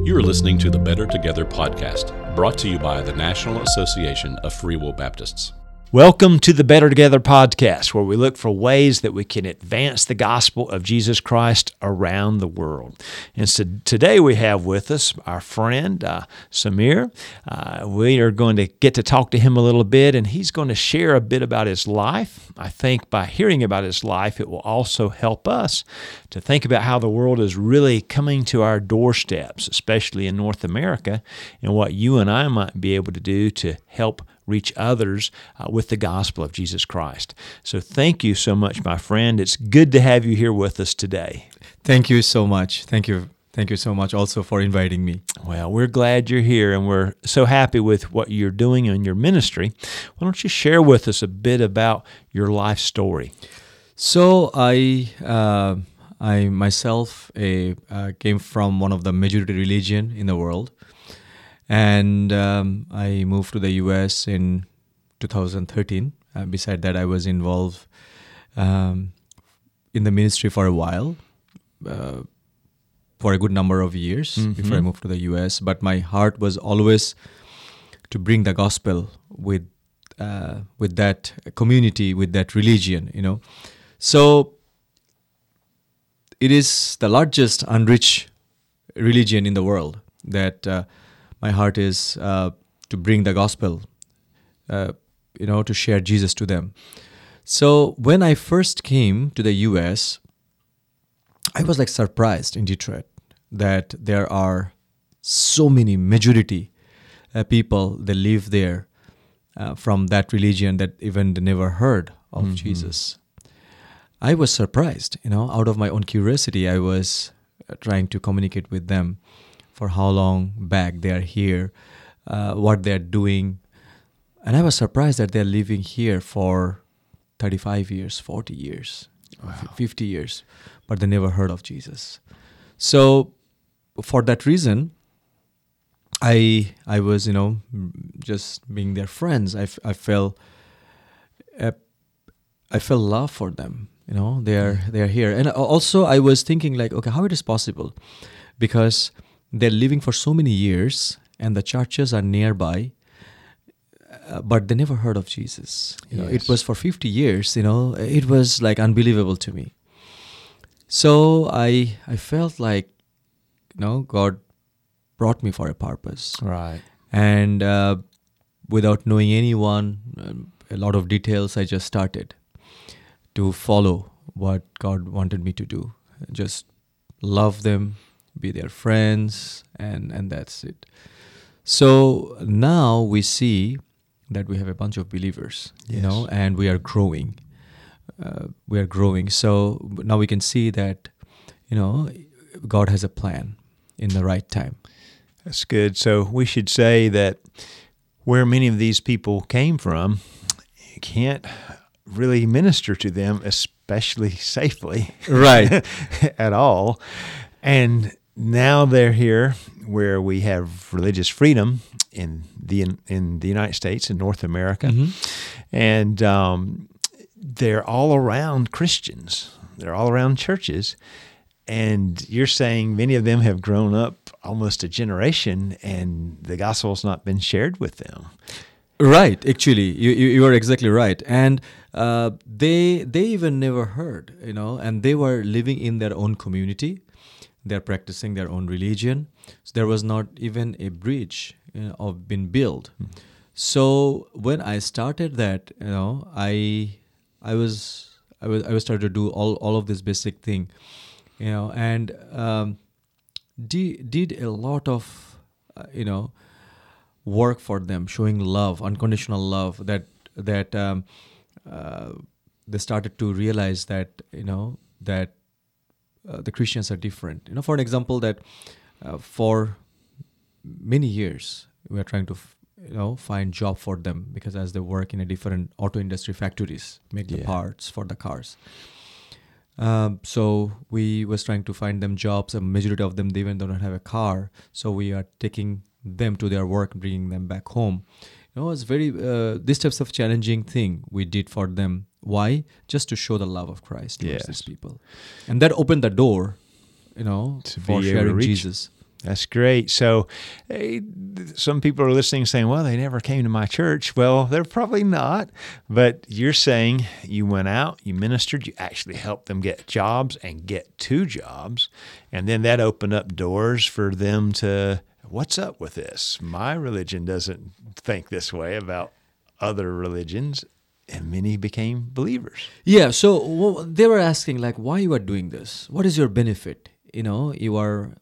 You are listening to the Better Together podcast, brought to you by the National Association of Free Will Baptists. Welcome to the Better Together podcast, where we look for ways that we can advance the gospel of Jesus Christ around the world. And so today we have with us our friend, Samir. We are going to get to talk to him a little bit, and he's going to share a bit about his life. I think by hearing about his life, it will also help us to think about how the world is really coming to our doorsteps, especially in North America, and what you and I might be able to do to help reach others with the gospel of Jesus Christ. So thank you so much, my friend. It's good to have you here with us today. Thank you so much. Thank you so much also for inviting me. Well, we're glad you're here, and we're so happy with what you're doing in your ministry. Why don't you share with us a bit about your life story? So I myself came from one of the majority religion in the world. And I moved to the U.S. in 2013. Beside that, I was involved in the ministry for a while, for a good number of years before I moved to the U.S. But my heart was always to bring the gospel with that community, with that religion, you know. So it is the largest unreached religion in the world that my heart is to bring the gospel, to share Jesus to them. So when I first came to the U.S., I was surprised in Detroit that there are so many majority people that live there from that religion that even they never heard of Jesus. I was surprised, out of my own curiosity, I was trying to communicate with them for how long back they are here, what they are doing. And I was surprised that they're living here for 35 years, 40 years, 50 years, but they never heard of Jesus. So for that reason, I was, just being their friends. I felt love for them. They are here. And also I was thinking okay, how it is possible? Because they're living for so many years, and the churches are nearby, but they never heard of Jesus. It was for 50 years. It was unbelievable to me. So I felt God brought me for a purpose. Right. And without knowing anyone, a lot of details, I just started to follow what God wanted me to do. Just love them, be their friends, and that's it. So now we see that we have a bunch of believers, and we are growing. So now we can see that, God has a plan in the right time. That's good. So we should say that where many of these people came from, you can't really minister to them, especially safely, right, at all. And now they're here where we have religious freedom in the United States and North America, and they're all around Christians. They're all around churches, and you're saying many of them have grown up almost a generation, and the gospel's not been shared with them. Right, actually, you are exactly right, and they even never heard, and they were living in their own community. They're practicing their own religion. So there was not even a bridge of being built. So when I started that, I was started to do all of this basic thing, and did a lot of work for them, showing love, unconditional love. That they started to realize that that. The Christians are different. For an example, that for many years we are trying to, find job for them, because as they work in a different auto industry factories, make the parts for the cars. So we was trying to find them jobs. A majority of them, they even don't have a car. So we are taking them to their work, bringing them back home. It's very this types of challenging thing we did for them. Why? Just to show the love of Christ towards these people. And that opened the door, for sharing Jesus. That's great. So some people are listening saying, well, they never came to my church. Well, they're probably not. But you're saying you went out, you ministered, you actually helped them get jobs and get 2 jobs. And then that opened up doors for them to, what's up with this? My religion doesn't think this way about other religions. And many became believers. Yeah, so they were asking, like, why you are doing this? What is your benefit? You are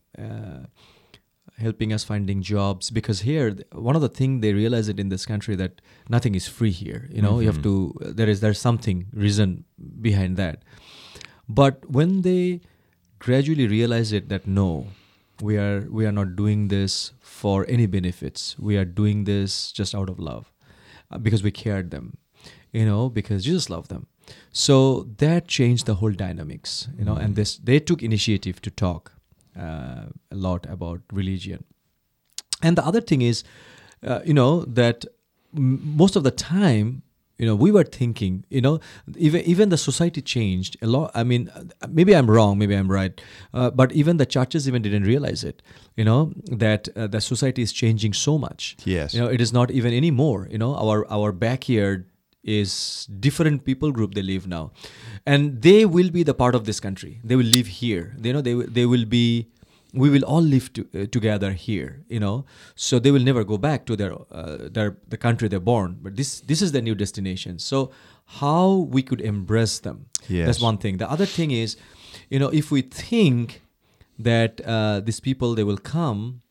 helping us finding jobs, because here, one of the things they realize it in this country that nothing is free here. You have to, there's something reason behind that. But when they gradually realize it that no, we are not doing this for any benefits. We are doing this just out of love, because we cared them. Because Jesus loved them. So that changed the whole dynamics, and they took initiative to talk a lot about religion. And the other thing is, that most of the time, we were thinking, even the society changed a lot. I mean, maybe I'm wrong, maybe I'm right, but even the churches even didn't realize it, that the society is changing so much. Yes. It is not even anymore, our backyard is different people group they live now, and they will be the part of this country. They will live here. They will be. We will all live together here. So they will never go back to the country they're born. But this is their new destination. So how we could embrace them? Yes. That's one thing. The other thing is, if we think that these people they will come,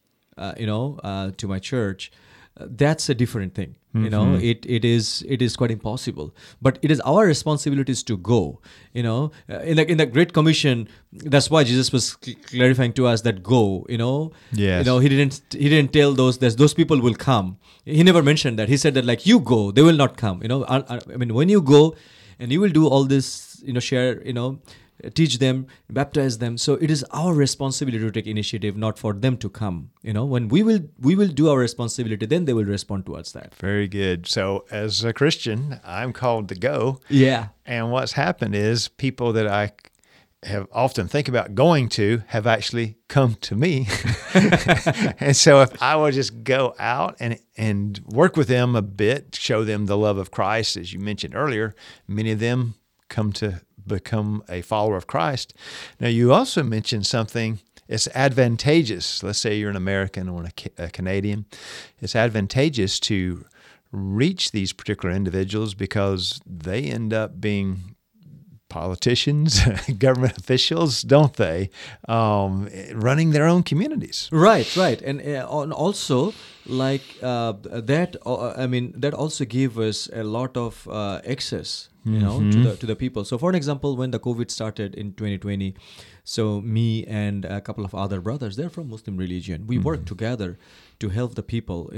to my church. That's a different thing. It is quite impossible. But it is our responsibilities to go. In the Great Commission, that's why Jesus was clarifying to us that go. Yes. He didn't tell those people will come. He never mentioned that. He said that like you go, they will not come. I mean, when you go, and you will do all this, share, teach them, baptize them. So it is our responsibility to take initiative, not for them to come. When we will do our responsibility, then they will respond towards that. Very good. So as a Christian, I'm called to go. Yeah. And what's happened is people that I have often think about going to have actually come to me. And so if I will just go out and work with them a bit, show them the love of Christ, as you mentioned earlier, many of them come to become a follower of Christ. Now, you also mentioned something. It's advantageous. Let's say you're an American or a Canadian. It's advantageous to reach these particular individuals because they end up being politicians, government officials, don't they? Running their own communities. Right. And also, like that, that also gave us a lot of access, to the people. So, for an example, when the COVID started in 2020, so me and a couple of other brothers, they're from Muslim religion. We worked together to help the people,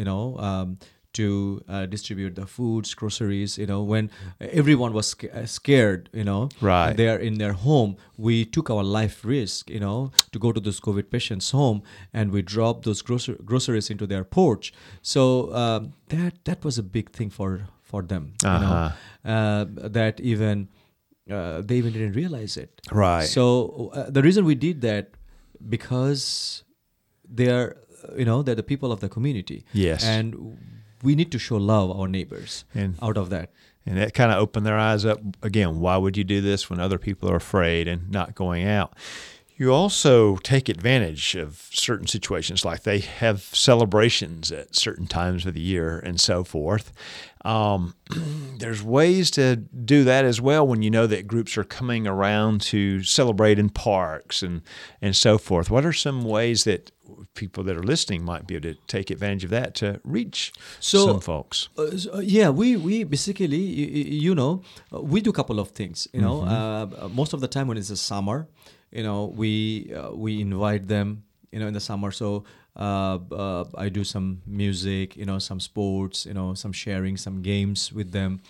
to distribute the foods, groceries, when everyone was scared, Right. They are in their home. We took our life risk, to go to those COVID patients' home, and we dropped those groceries into their porch. So that was a big thing for them, that even they even didn't realize it. Right. So the reason we did that, because they are, they're the people of the community. Yes. And we need to show love our neighbors out of that. And that kind of opened their eyes up. Again, why would you do this when other people are afraid and not going out? You also take advantage of certain situations, like they have celebrations at certain times of the year and so forth. There's ways to do that as well when you know that groups are coming around to celebrate in parks and so forth. What are some ways that people that are listening might be able to take advantage of that to reach some folks? We basically, we do a couple of things. Most of the time when it's the summer, we invite them, in the summer. So I do some music, some sports, some sharing, some games with them,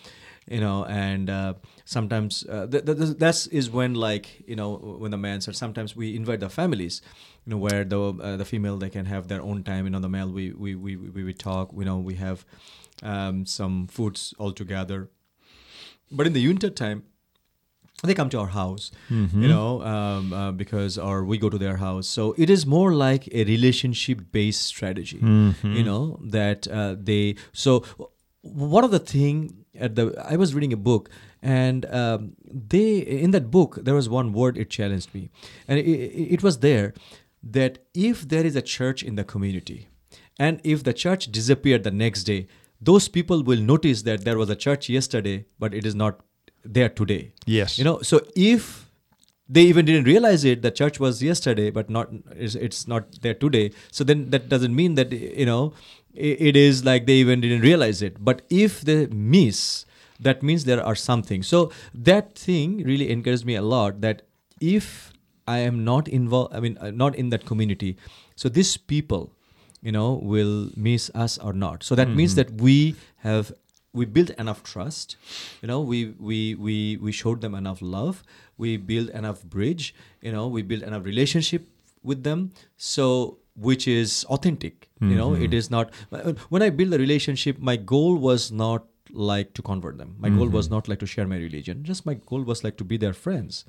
and sometimes that is when, like, when the men are. Sometimes we invite the families, where the female, they can have their own time. The male, we talk. We have some foods all together. But in the winter time, they come to our house, because or we go to their house. So it is more like a relationship-based strategy, that they. So one of the thing I was reading a book, and they in that book there was one word it challenged me, and it was there that if there is a church in the community, and if the church disappeared the next day, those people will notice that there was a church yesterday, but it is not there today. Yes. So if they even didn't realize it, the church was yesterday, but it's not there today. So then that doesn't mean that, it is like they even didn't realize it. But if they miss, that means there are something. So that thing really encouraged me a lot, that if I am not involved, not in that community, so these people, will miss us or not. So that means that we built enough trust, we showed them enough love, we built enough bridge, we built enough relationship with them, so which is authentic. It is not, when I build a relationship, my goal was not like to convert them. My goal was not like to share my religion. Just my goal was like to be their friends.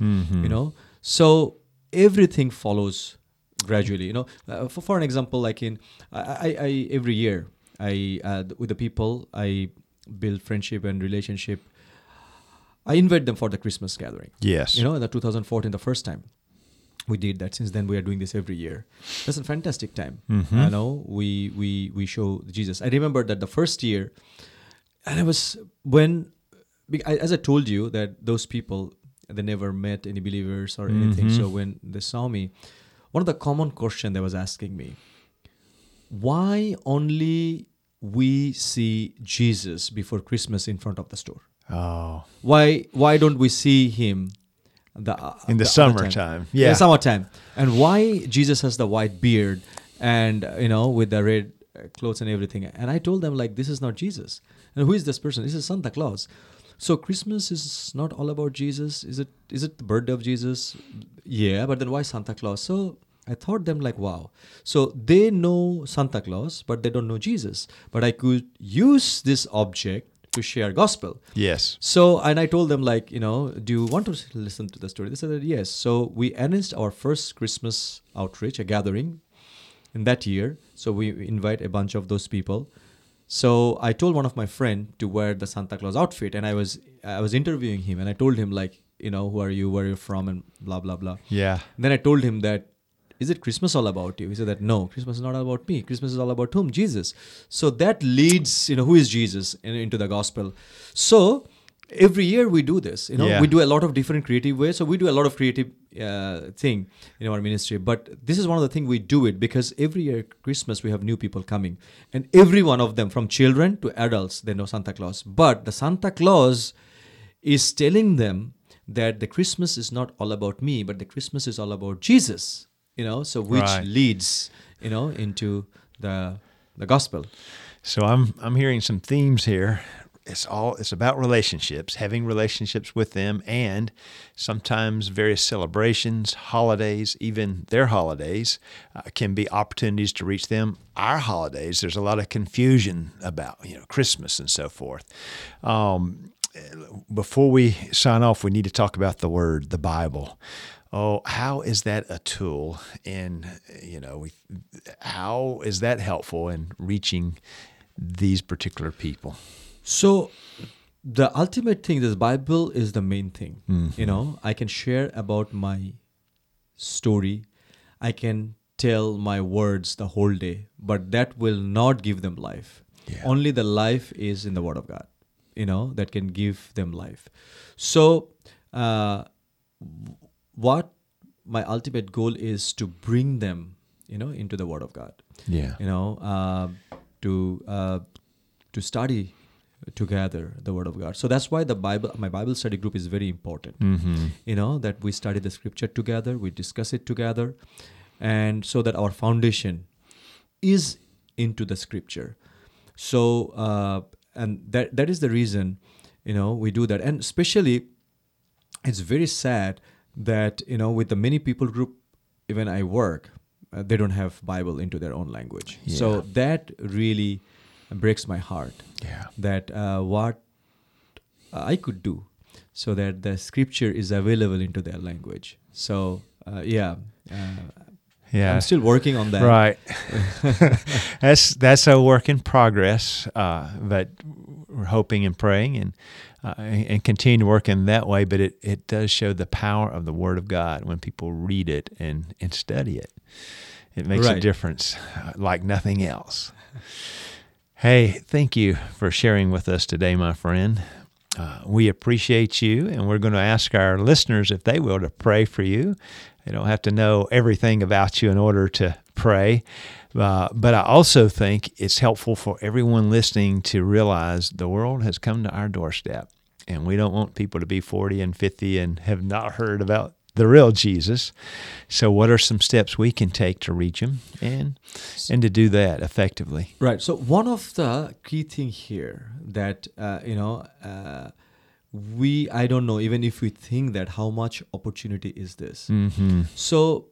So everything follows gradually. For an example, like I every year I with the people I build friendship and relationship, I invite them for the Christmas gathering. Yes. In the 2014, the first time we did that. Since then, we are doing this every year. That's a fantastic time. We show Jesus. I remember that the first year, and as I told you, that those people, they never met any believers or anything. So when they saw me, one of the common questions they was asking me, why only we see Jesus before Christmas in front of the store? Oh, why don't we see him in the summertime? Yeah, in summertime. And why Jesus has the white beard and with the red clothes and everything? And I told them, like, this is not Jesus. And who is this person? This is Santa Claus. So Christmas is not all about Jesus. Is it the birthday of Jesus? Yeah, but then why Santa Claus? So I thought them like, wow. So they know Santa Claus, but they don't know Jesus. But I could use this object to share gospel. Yes. So, and I told them, like, do you want to listen to the story? They said that yes. So we announced our first Christmas outreach, a gathering in that year. So we invite a bunch of those people. So I told one of my friend to wear the Santa Claus outfit, and I was interviewing him, and I told him, like, who are you, where are you from, and blah, blah, blah. Yeah. And then I told him that, is it Christmas all about you? He said that, no, Christmas is not all about me. Christmas is all about whom? Jesus. So that leads, who is Jesus into the gospel. So every year we do this, we do a lot of different creative ways. So we do a lot of creative thing in our ministry. But this is one of the things we do it because every year Christmas we have new people coming. And every one of them, from children to adults, they know Santa Claus. But the Santa Claus is telling them that the Christmas is not all about me, but the Christmas is all about Jesus. So which leads, into the gospel. So I'm hearing some themes here. It's about relationships, having relationships with them, and sometimes various celebrations, holidays, even their holidays can be opportunities to reach them. Our holidays, there's a lot of confusion about, Christmas and so forth. Before we sign off, we need to talk about the Word, the Bible. Oh, how is that a tool in, how is that helpful in reaching these particular people? So the ultimate thing, this Bible is the main thing. I can share about my story. I can tell my words the whole day, but that will not give them life. Yeah. Only the life is in the Word of God, that can give them life. So, what my ultimate goal is to bring them, into the Word of God. Yeah. To study together the Word of God. So that's why my Bible study group is very important. That we study the Scripture together, we discuss it together, and so that our foundation is into the Scripture. So, and that is the reason, we do that. And especially, it's very sad that, with the many people group, even I work, they don't have Bible into their own language. Yeah. So that really breaks my heart. Yeah. That what I could do so that the scripture is available into their language. So Yeah, I'm still working on that. right. That's a work in progress, but we're hoping and praying and continue to work in that way. But it does show the power of the Word of God when people read it and study it. It makes a Right. difference like nothing else. Hey, thank you for sharing with us today, my friend. We appreciate you, and we're going to ask our listeners, if they will, to pray for you. They don't have to know everything about you in order to pray. But I also think it's helpful for everyone listening to realize the world has come to our doorstep, and we don't want people to be 40 and 50 and have not heard about the real Jesus. So what are some steps we can take to reach him and to do that effectively? Right. So one of the key thing here that I don't know, even if we think that, how much opportunity is this? Mm-hmm. So,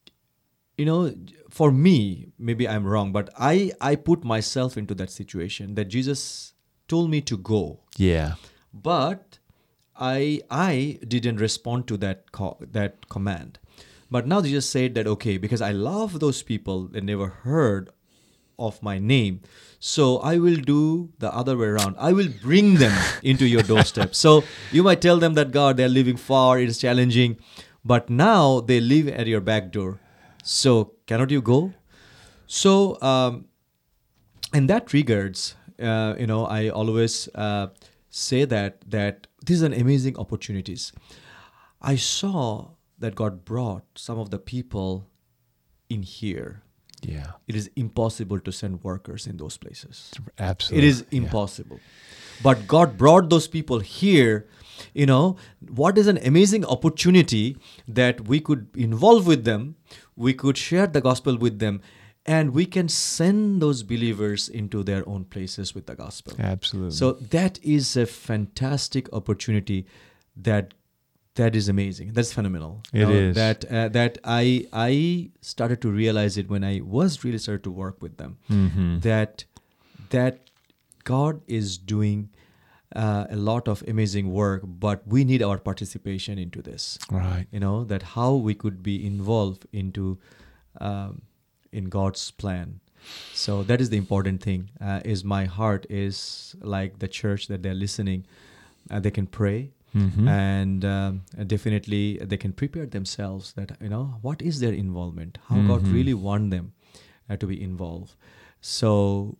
for me, maybe I'm wrong, but I put myself into that situation that Jesus told me to go, Yeah. but I didn't respond to that command. But now Jesus said that, okay, because I love those people that never heard of my name, so I will do the other way around. I will bring them into your doorstep. So you might tell them that, God, they're living far, it is challenging, but now they live at your back door. So cannot you go? So, in that regards, I always say that these are amazing opportunities. I saw that God brought some of the people in here. Yeah. It is impossible to send workers in those places. Absolutely. It is impossible. But God brought those people here. What is an amazing opportunity that we could involve with them, we could share the gospel with them, and we can send those believers into their own places with the gospel. Absolutely. So that is a fantastic opportunity that is amazing. That's phenomenal. It is. That I started to realize it when I was really started to work with them. Mm-hmm. That God is doing a lot of amazing work, but we need our participation into this. Right. That how we could be involved into in God's plan. So that is the important thing. Is my heart is like the church that they're listening. They can pray. Mm-hmm. And definitely they can prepare themselves that, what is their involvement, how Mm-hmm. God really want them to be involved. So,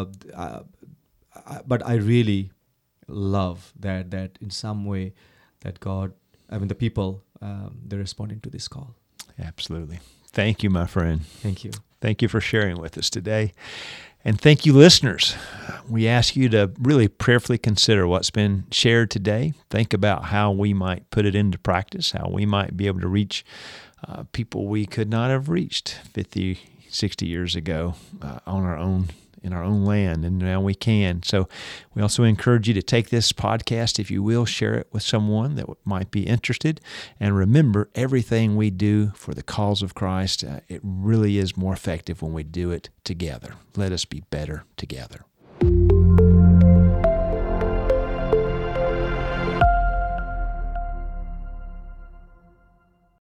but I really love that in some way that the people, they're responding to this call. Absolutely. Thank you, my friend. Thank you. Thank you for sharing with us today. And thank you, listeners. We ask you to really prayerfully consider what's been shared today. Think about how we might put it into practice, how we might be able to reach people we could not have reached 50, 60 years ago in our own land, and now we can. So we also encourage you to take this podcast, if you will, share it with someone that might be interested. And remember, everything we do for the cause of Christ, it really is more effective when we do it together. Let us be better together.